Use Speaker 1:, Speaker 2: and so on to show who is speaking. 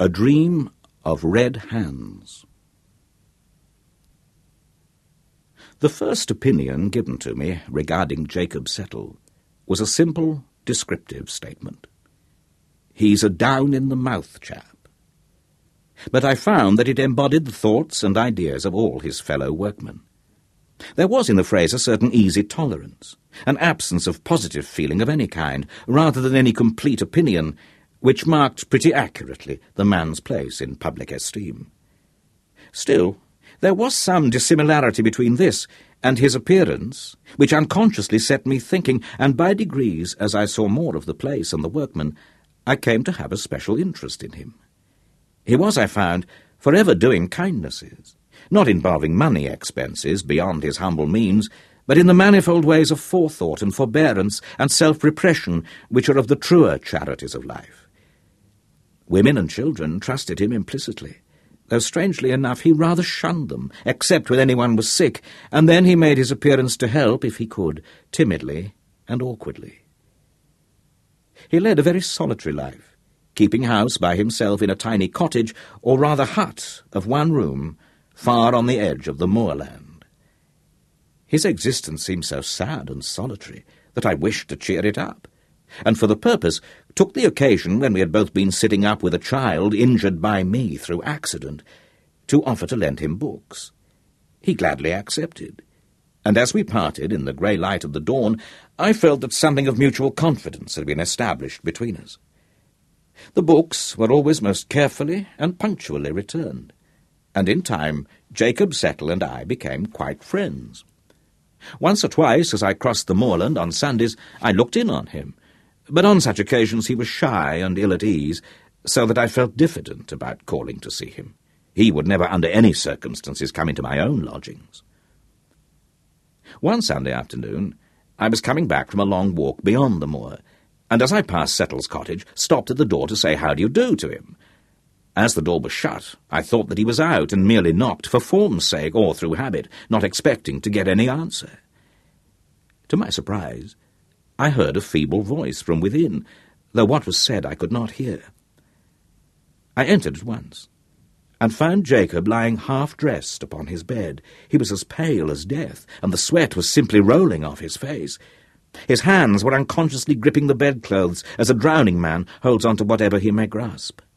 Speaker 1: A Dream of Red Hands. The first opinion given to me regarding Jacob Settle was a simple, descriptive statement. He's a down-in-the-mouth chap. But I found that it embodied the thoughts and ideas of all his fellow workmen. There was in the phrase a certain easy tolerance, an absence of positive feeling of any kind, rather than any complete opinion, which marked pretty accurately the man's place in public esteem. Still, there was some dissimilarity between this and his appearance, which unconsciously set me thinking, and by degrees, as I saw more of the place and the workmen, I came to have a special interest in him. He was, I found, forever doing kindnesses, not involving money expenses beyond his humble means, but in the manifold ways of forethought and forbearance and self-repression which are of the truer charities of life. Women and children trusted him implicitly, though strangely enough he rather shunned them, except when anyone was sick, and then he made his appearance to help, if he could, timidly and awkwardly. He led a very solitary life, keeping house by himself in a tiny cottage, or rather hut, of one room, far on the edge of the moorland. His existence seemed so sad and solitary that I wished to cheer it up, and for the purpose took the occasion, when we had both been sitting up with a child injured by me through accident, to offer to lend him books. He gladly accepted, and as we parted in the grey light of the dawn, I felt that something of mutual confidence had been established between us. The books were always most carefully and punctually returned, and in time Jacob Settle and I became quite friends. Once or twice, as I crossed the moorland on Sundays, I looked in on him, but on such occasions he was shy and ill at ease, so that I felt diffident about calling to see him. He would never under any circumstances come into my own lodgings. One Sunday afternoon I was coming back from a long walk beyond the moor, and as I passed Settle's cottage, stopped at the door to say how do you do to him. As the door was shut, I thought that he was out, and merely knocked for form's sake or through habit, not expecting to get any answer. To my surprise, I heard a feeble voice from within, though what was said I could not hear. I entered at once, and found Jacob lying half-dressed upon his bed. He was as pale as death, and the sweat was simply rolling off his face. His hands were unconsciously gripping the bedclothes as a drowning man holds on to whatever he may grasp.